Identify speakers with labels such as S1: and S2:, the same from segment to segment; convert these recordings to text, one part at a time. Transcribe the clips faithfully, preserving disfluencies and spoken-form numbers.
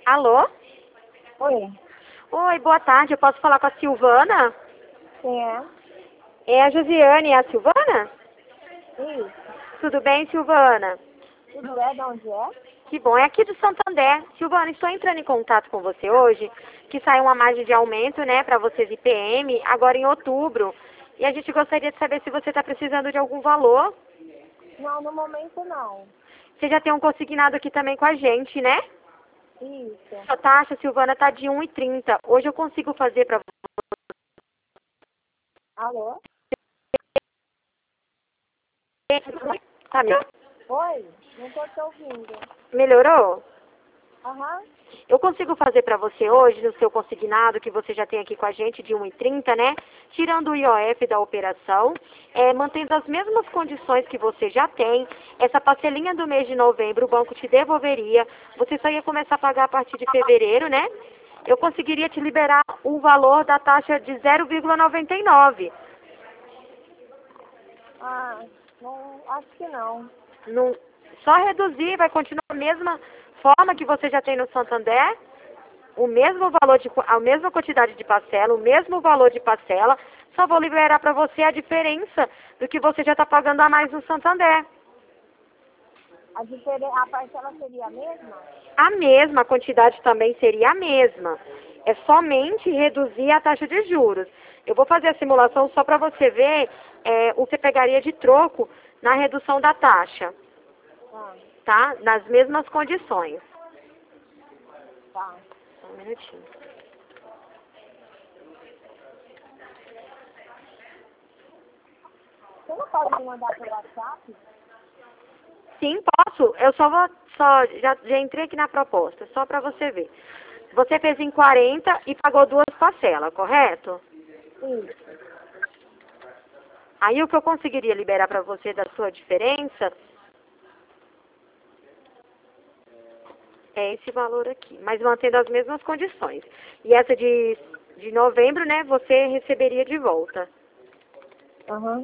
S1: Alô?
S2: Oi,
S1: Oi, boa tarde. Eu posso falar com a Silvana?
S2: quem é?
S1: É a Josiane, é a Silvana?
S2: Isso.
S1: Tudo bem, Silvana?
S2: Tudo é de onde é?
S1: Que bom, é aqui do Santander. Silvana, estou entrando em contato com você hoje, que saiu uma margem de aumento, né, para vocês I P M, agora em outubro. E a gente gostaria de saber se você está precisando de algum valor.
S2: Não, no momento não.
S1: Você já tem um consignado aqui também com a gente, né?
S2: Isso.
S1: A taxa, Silvana, tá de um e trinta. Hoje eu consigo fazer para
S2: Alô?
S1: você. Tá, me-
S2: Oi, não tô te ouvindo.
S1: melhorou?
S2: Aham.
S1: Eu consigo fazer para você hoje, no seu consignado, que você já tem aqui com a gente, de um e trinta, né? Tirando o I O F da operação, é, mantendo as mesmas condições que você já tem. Essa parcelinha do mês de novembro, o banco te devolveria. Você só ia começar a pagar a partir de fevereiro, né? Eu conseguiria te liberar o valor da taxa de zero vírgula noventa e nove.
S2: Ah, não, acho que não.
S1: Não, só reduzir, vai continuar a mesma forma que você já tem no Santander, o mesmo valor de, a mesma quantidade de parcela, o mesmo valor de parcela, só vou liberar para você a diferença do que você já está pagando a mais no Santander.
S2: A, diferen... a parcela seria a mesma?
S1: A mesma quantidade também seria a mesma. É somente reduzir a taxa de juros. Eu vou fazer a simulação só para você ver é, o que você pegaria de troco na redução da taxa,
S2: Ah,
S1: tá? Nas mesmas condições.
S2: tá.
S1: Só um minutinho.
S2: Você não pode me mandar pelo WhatsApp?
S1: Sim, posso. Eu só vou, só, já, já entrei aqui na proposta, só para você ver. Você fez em quarenta e pagou duas parcelas, correto?
S2: Isso.
S1: Aí o que eu conseguiria liberar para você da sua diferença é esse valor aqui, mas mantendo as mesmas condições. E essa de, de novembro, né, você receberia de volta.
S2: Aham.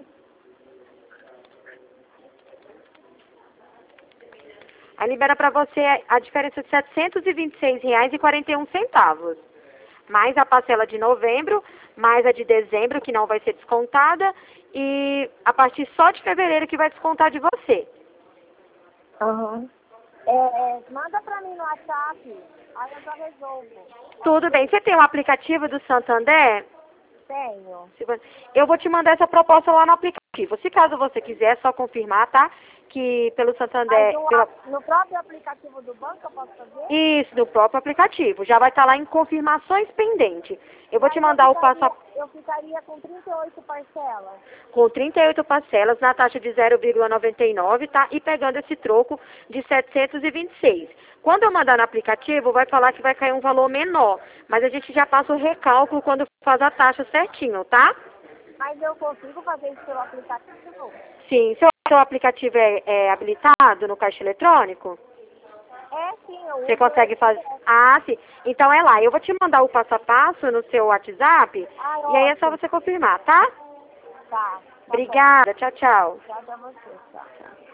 S1: Aí libera para você a diferença de setecentos e vinte e seis reais e quarenta e um centavos. Mais a parcela de novembro, mais a de dezembro, que não vai ser descontada, e a partir só de fevereiro que vai descontar de você.
S2: Aham. É, é, manda pra mim no WhatsApp, aí eu já resolvo.
S1: Tudo bem. Você tem o aplicativo do Santander?
S2: Tenho.
S1: Se você- Eu vou te mandar essa proposta lá no aplicativo. Se caso você quiser, é só confirmar, tá? Que pelo
S2: Mas
S1: Santander...
S2: no,
S1: pela-
S2: no próprio aplicativo do banco eu posso fazer?
S1: Isso, no próprio aplicativo. Já vai estar lá em confirmações pendentes. Eu vou te
S2: Mas eu
S1: mandar o passo a
S2: ficaria, eu ficaria com trinta e oito parcelas.
S1: com trinta e oito parcelas na taxa de zero vírgula noventa e nove, tá? E pegando esse troco de setecentos e vinte e seis. Quando eu mandar no aplicativo, vai falar que vai cair um valor menor, mas a gente já passa o recálculo quando faz a taxa certinho, tá?
S2: Mas eu consigo fazer isso pelo aplicativo?
S1: Sim, seu, seu aplicativo é, é habilitado no caixa eletrônico?
S2: É sim, eu uso
S1: Você consegue fazer?
S2: ele.
S1: Ah, sim. Então é lá. Eu vou te mandar o passo a passo no seu WhatsApp
S2: Ah,
S1: e aí é só
S2: ótimo.
S1: você confirmar, tá?
S2: Tá, tá bom.
S1: Obrigada. Tchau, tchau.
S2: Obrigada a você, tchau.